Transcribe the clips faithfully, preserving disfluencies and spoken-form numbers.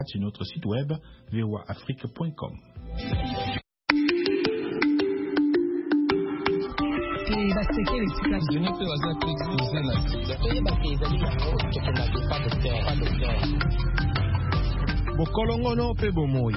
sur notre site web v o a afrique point com. Bokolongono pe bomoi.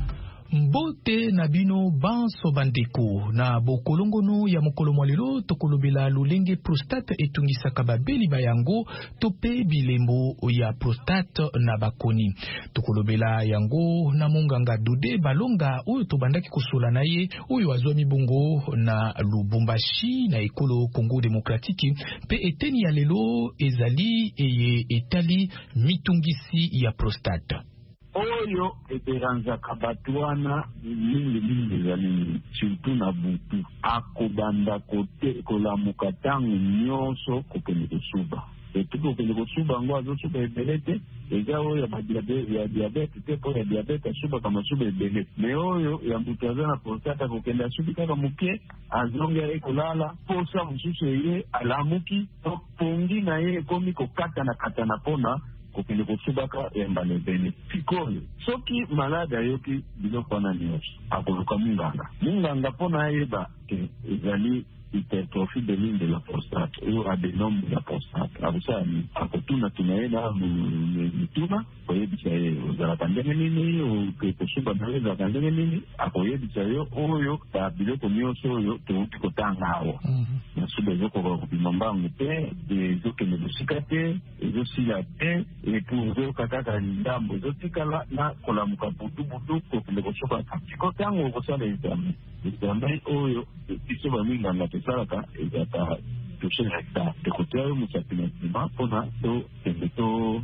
Mbote na bino banso bandeko na bokolongono ya mokolo mwalelo tokolobela lulenge prostate etungisaka babeli bayango tope bilembo ya prostate na bakoni. Tokolobela yango na monganga Dode Balonga oyo tobandaki kosola na ye oyo azwa mibongo na Lubumbashi na ekolo Congo Demokratiki pe eteni ya lelo ezali eye etali mitungisi ya prostate. Oyo eteranzaka batwana mingi mingi za mingi surtout na butu akobanda kote kolamuka tangu nyonso kokende kosuba etuko kokende kosuba ngo azosuba ebelete eza oyo ya diabete te po ya diabete asuba kama suba ebele me oyo ya mbutu aza na prostate kokende asubi kaka muke azonga ekolala posa mosusu eye alamuki pongi na ye ekomi kokata na kata na pona kokende kosubaka yambale bene sikoyo soki malade ayoki biloko wana nyonso akoluka munganga munganga mpona ayeba ezali hypertrophie de ligne de la prostate oyo adénome de la prostate abosani akotuna tuna ye na mituna koyebisa ye ozalaka ndenge nini kosuba na ye ezalaka ndenge nini akoyebisa yo oyo biloko nyonso oyo touti kotanga awa nasuba ezokoka kopima mbangu te ezokende kosika te ezosila te epu ezoyoka kaka ndambo ezotikala na kolamuka butubutu kokende kosukaka siko ntango okosala examen examen oyo biso baminganga tosalaka ezaka touche recta ekotia yo mosapi na nsima mpona tokende to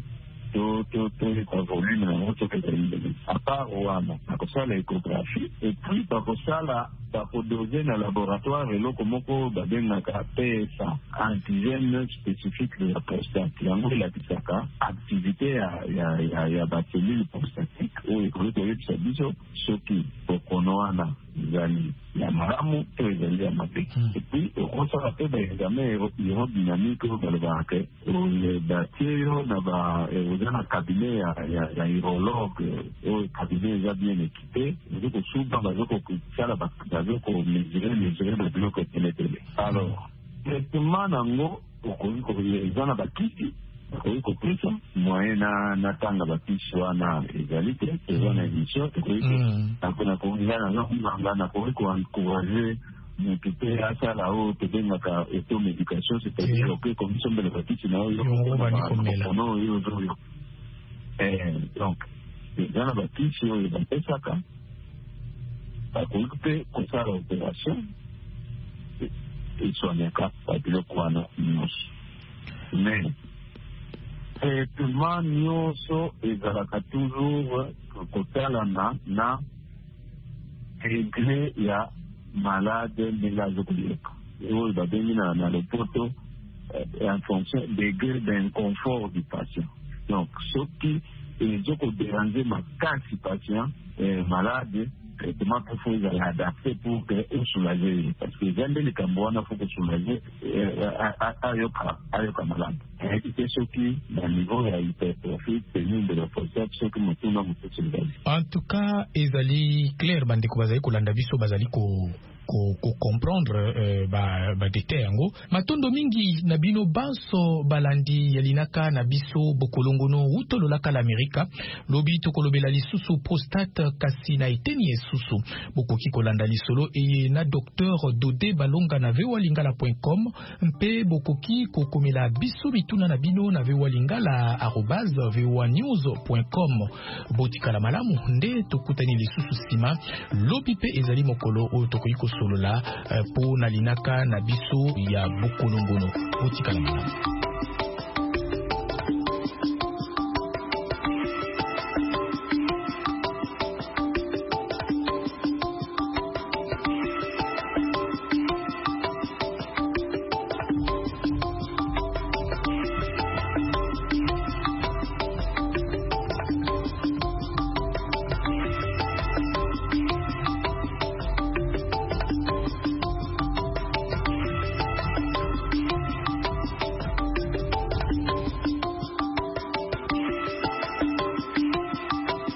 toyeka volume nango tokezali apart wana bakosala échographie epuis bakosala bakodose na laboratoire eloko moko babengaka P S A antigène spécifique de la prostate yango elakisaka activité ya bacellule prostatique oyo ekoli koyebisa biso soki bokono wana ezali ya malamu to ezali ya mabe epuis okosala mpe baexamen aérodynamique oyo balobaka batie yo na oza na cabinet ya urologue oyo cabinet eza bien équipé ezokosuba bazokosala bazoko mesure na biloko eteletele alors traitement nango okoki eza na bakisi okoki kopesa moyen na tanga bakisi wana ezali te eza na émission nakokianga nakoki koencourage motu mpe asala oyo tobengaka automédication c'est-à-dire oke komisombela bakisi na oyo oyo ozoyo donc eza na bakisi oyo bapesaka bakoki mpe kosala opération eswanyaka babiloko wana nyonso mais traitement nyonso ezalaka toujours kotalana na degré ya malade ndenge azokoyoka oyo babengi na lopoto en fonction degré d'inconfort du patient donc soki ezokodéranger makasi patient malade traitement qu'il faut les adapter pour que eux soulager parce que les gens likambo wana faut que soulager ayoka ayoka malade et ceux qui dans niveau ya hypertrophie c'est de la prostate ceux qui mutuna mutu. En tout cas ezali clair bandeko bazali kolanda biso bazali ko ko comprendre euh, ba ba détail yango matondo mingi na bino banso balandi yalinaka na biso bokolongono utololaka l'Amerika lobi tokolobela lisusu prostate kasi na eteni esusu bokoki kolanda lisolo eye na docteur Dode Balonga na v o a lingala point com mpe bokoki kokomela biso bituna na bino na v o a lingala arobase v o a news point com botikala malamu nde tokutani lisusu sima lobi pe ezali mokolo oyo tokoki solola uh, po nalinaka na biso ya bokolongono botikala malamu.